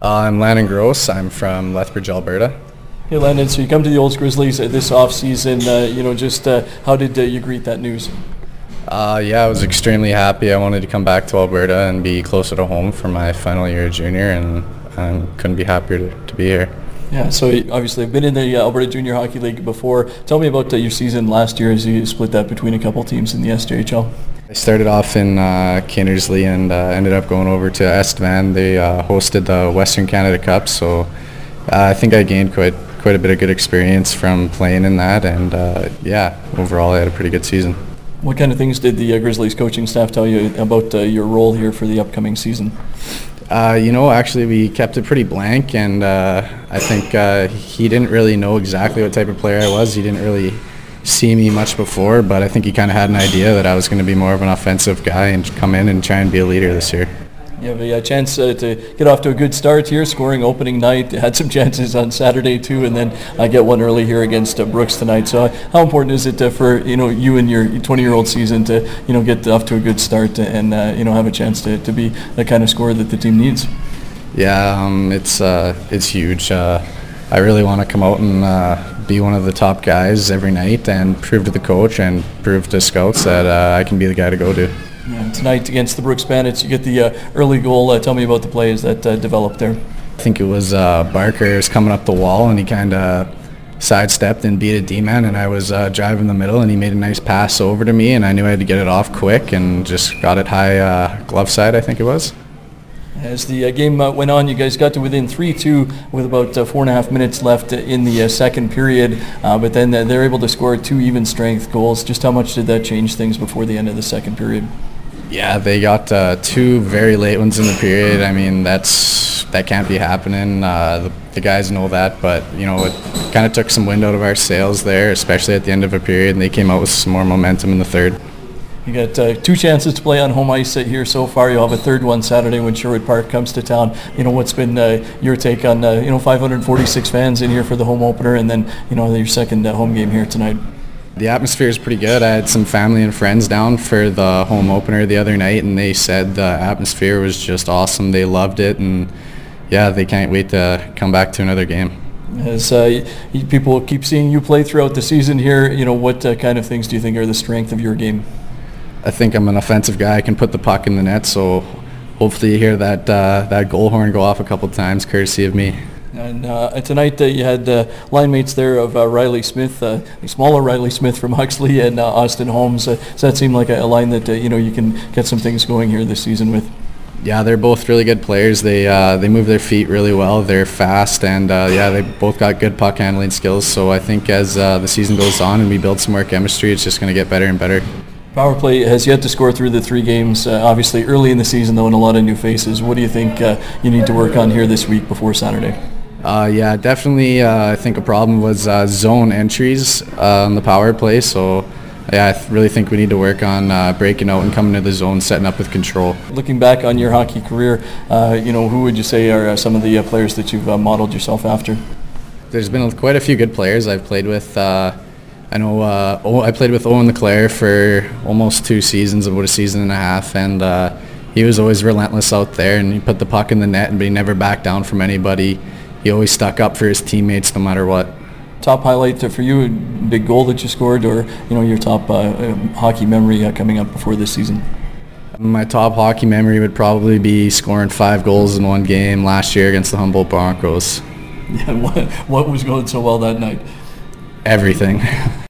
I'm Landon Gross. I'm from Lethbridge, Alberta. Hey Landon, so you come to the Olds Grizzlies this offseason. How did you greet that news? Yeah, I was extremely happy. I wanted to come back to Alberta and be closer to home for my final year of junior, and I couldn't be happier to be here. Yeah, so obviously I've been in the Alberta Junior Hockey League before. Tell me about your season last year as you split that between a couple teams in the SJHL. I started off in Kindersley and ended up going over to Estevan. They hosted the Western Canada Cup, so I think I gained quite a bit of good experience from playing in that, and yeah, overall I had a pretty good season. What kind of things did the Grizzlies coaching staff tell you about your role here for the upcoming season? Actually we kept it pretty blank, and I think he didn't really know exactly what type of player I was. He didn't really see me much before, but I think he kind of had an idea that I was going to be more of an offensive guy and come in and try and be a leader this year. You have a chance to get off to a good start here, scoring opening night. Had some chances on Saturday too, and then get one early here against Brooks tonight. So how important is it for you and your 20-year-old season to get off to a good start and have a chance to be the kind of scorer that the team needs? Yeah, it's huge. I really want to come out and be one of the top guys every night and prove to the coach and prove to scouts that I can be the guy to go to. Yeah, tonight against the Brooks Bandits, you get the early goal. Tell me about the plays that developed there. I think it was Barker was coming up the wall, and he kind of sidestepped and beat a D-man, and I was driving the middle, and he made a nice pass over to me, and I knew I had to get it off quick and just got it high glove side, I think it was. As the game went on, you guys got to within 3-2 with about 4.5 minutes left in the second period, but then they're able to score 2 even strength goals. Just how much did that change things before the end of the second period? Yeah, they got 2 very late ones in the period. I mean, that can't be happening. The guys know that, but it kind of took some wind out of our sails there, especially at the end of a period, and they came out with some more momentum in the third. You got 2 chances to play on home ice here so far. You'll have a third one Saturday when Sherwood Park comes to town. What's been your take on 546 fans in here for the home opener, and then your second home game here tonight? The atmosphere is pretty good. I had some family and friends down for the home opener the other night, and they said the atmosphere was just awesome. They loved it, and yeah, they can't wait to come back to another game. As people keep seeing you play throughout the season here, what kind of things do you think are the strength of your game? I think I'm an offensive guy. I can put the puck in the net, so hopefully you hear that goal horn go off a couple times, courtesy of me. And tonight you had line mates there of Riley Smith, the smaller Riley Smith from Huxley, and Austin Holmes. Does that seem like a line that you can get some things going here this season with? Yeah, they're both really good players. They move their feet really well. They're fast, and they both got good puck handling skills. So I think as the season goes on and we build some more chemistry, it's just going to get better and better. Power play has yet to score through the 3 games. Obviously early in the season though, and a lot of new faces. What do you think you need to work on here this week before Saturday? Yeah, definitely. I think a problem was zone entries on the power play. So yeah, I really think we need to work on breaking out and coming to the zone, setting up with control. Looking back on your hockey career, who would you say are some of the players that you've modeled yourself after? There's been quite a few good players I've played with. I know I played with Owen LeClaire for almost 2 seasons, about a season and a half, and he was always relentless out there, and he put the puck in the net, but he never backed down from anybody. He always stuck up for his teammates no matter what. Top highlight for you, a big goal that you scored, or your top hockey memory coming up before this season? My top hockey memory would probably be scoring 5 goals in one game last year against the Humboldt Broncos. Yeah, what was going so well that night? Everything.